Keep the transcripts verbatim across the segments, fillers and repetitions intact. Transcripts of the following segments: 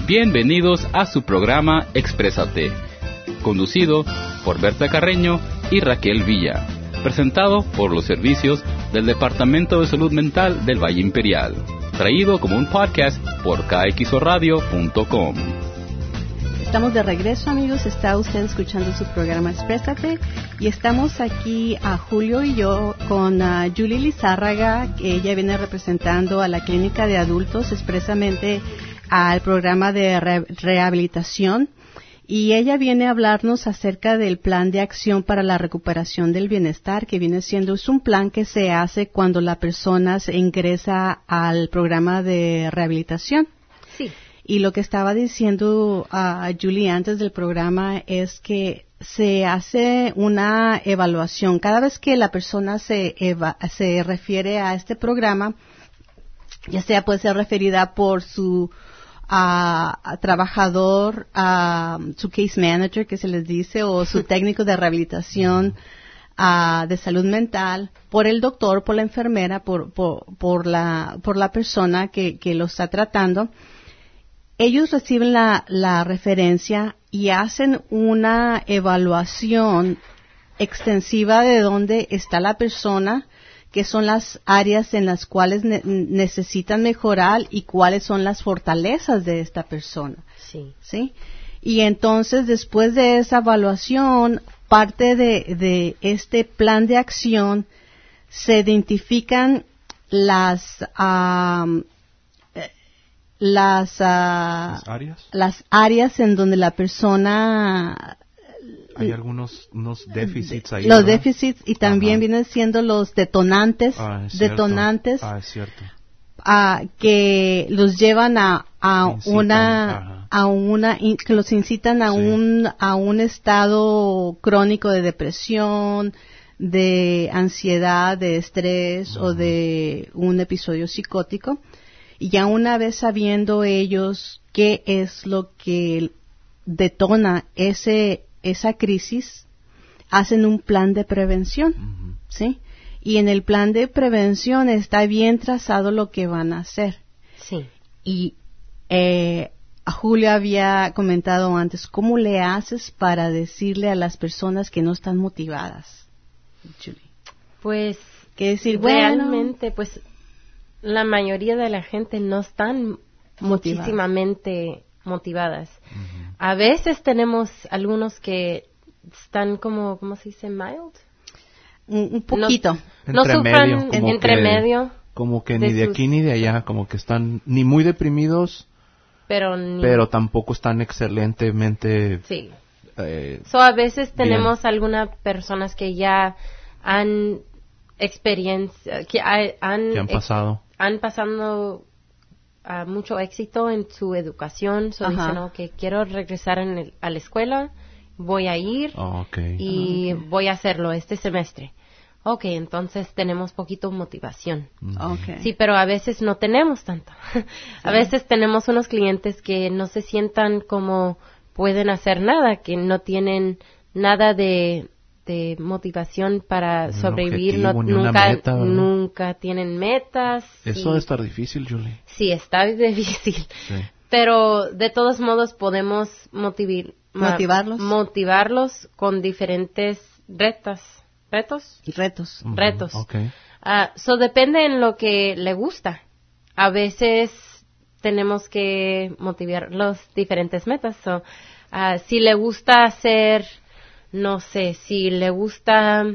Bienvenidos a su programa Exprésate, conducido por Berta Carreño y Raquel Villa, presentado por los servicios del Departamento de Salud Mental del Valle Imperial, traído como un podcast por k x o radio punto com. Estamos de regreso, amigos. Está usted escuchando su programa Exprésate y estamos aquí a Julio y yo con uh, Julie Lizárraga, que ella viene representando a la clínica de adultos, expresamente al programa de re- rehabilitación, y ella viene a hablarnos acerca del plan de acción para la recuperación del bienestar, que viene siendo es un plan que se hace cuando la persona se ingresa al programa de rehabilitación. Sí. Y lo que estaba diciendo a uh, Julie antes del programa es que se hace una evaluación. Cada vez que la persona se, eva- se refiere a este programa, ya sea puede ser referida por su a, a trabajador, a su case manager, que se les dice, o su técnico de rehabilitación a, de salud mental, por el doctor, por la enfermera, por, por, por la, por la persona que, que lo está tratando. Ellos reciben la, la referencia y hacen una evaluación extensiva de dónde está la persona, qué son las áreas en las cuales ne- necesitan mejorar y cuáles son las fortalezas de esta persona. Sí. ¿Sí? Y entonces, después de esa evaluación, parte de, de este plan de acción, se identifican las um, las, uh, ¿Las áreas? las áreas en donde la persona Hay algunos unos déficits ahí. los ¿verdad? déficits y también Ajá. vienen siendo los detonantes Ah, es cierto. detonantes Ah, es cierto. uh, que los llevan a, a Incitan, una ajá. a una in- que los incitan a Sí. un a un estado crónico de depresión, de ansiedad, de estrés Uh-huh. o de un episodio psicótico. Y ya una vez sabiendo ellos qué es lo que detona ese esa crisis, hacen un plan de prevención, Uh-huh. ¿sí? Y en el plan de prevención está bien trazado lo que van a hacer. Sí. Y eh, Julio había comentado antes, ¿cómo le haces para decirle a las personas que no están motivadas, Julie? Pues Que decir, bueno, realmente, pues la mayoría de la gente no están Motivada. muchísimamente motivadas. Uh-huh. A veces tenemos algunos que están como, ¿cómo se dice? Mild. un, un poquito. No, no Entre sufran medio, como entre que- medio, Como que de ni de sus- aquí ni de allá, como que están ni muy deprimidos, pero ni... pero tampoco están excelentemente... Sí. eh, So, a veces Bien. tenemos algunas personas que ya han experiencia, que ha- han, que han ex- pasado. han pasado ah, mucho éxito en su educación, so Ajá. dicen, ok, quiero regresar en el- a la escuela, voy a ir Oh, okay. y voy a hacerlo este semestre. Ok, entonces tenemos poquito motivación. Ujú. Okay. Sí, pero a veces no tenemos tanto. A veces tenemos unos clientes que no se sientan como pueden hacer nada, que no tienen nada de, de motivación para Ni un sobrevivir, no, objetivo, ni una nunca, meta, ¿verdad? nunca tienen metas. Eso y- debe estar difícil, Julie. Sí, está difícil. Sí. Pero de todos modos podemos motivar, Motivarlos. motivarlos con diferentes retas, retos. Retos. Ujú. Retos. Okay. Ah, so depende en lo que le gusta. A veces tenemos que motivar los diferentes metas. So, ah, si le gusta hacer, no sé, si le gusta,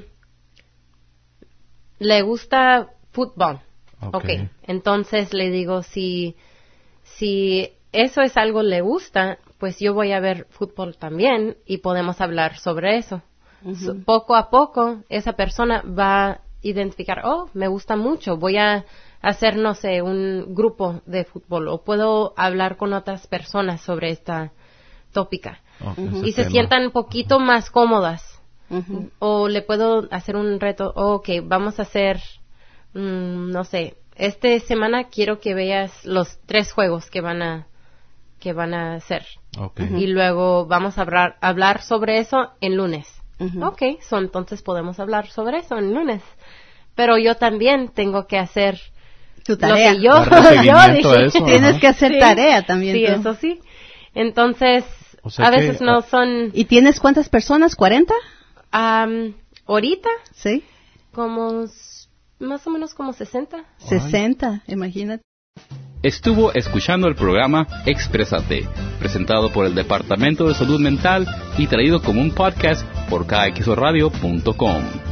le gusta fútbol. Ok. Okay. Entonces le digo, si, si eso es algo le gusta, pues yo voy a ver fútbol también y podemos hablar sobre eso. Ujú. So, poco a poco esa persona va a identificar, oh, me gusta mucho, voy a hacer, no sé, un grupo de fútbol o puedo hablar con otras personas sobre esta tópica Ok, Ujú. ese y se tema. sientan un poquito más cómodas. Ujú. O le puedo hacer un reto, oh, ok, vamos a hacer, mm, no sé, esta semana quiero que veas los tres juegos que van a que van a hacer. Ok. Y luego vamos a hablar, hablar sobre eso en lunes. Ujú. Ok, so entonces podemos hablar sobre eso en lunes. Pero yo también tengo que hacer Tu lo tarea. que yo, Darle yo seguimiento a dije. eso, Tienes ajá. que hacer Sí. tarea también. Sí, tú. eso sí. Entonces, O sea a que, veces no ah, son... ¿Y tienes cuántas personas? ¿cuarenta? am, ahorita, Sí. como s- más o menos como sesenta. sesenta, imagínate. Estuvo escuchando el programa Exprésate, presentado por el Departamento de Salud Mental y traído como un podcast por K X O radio punto com.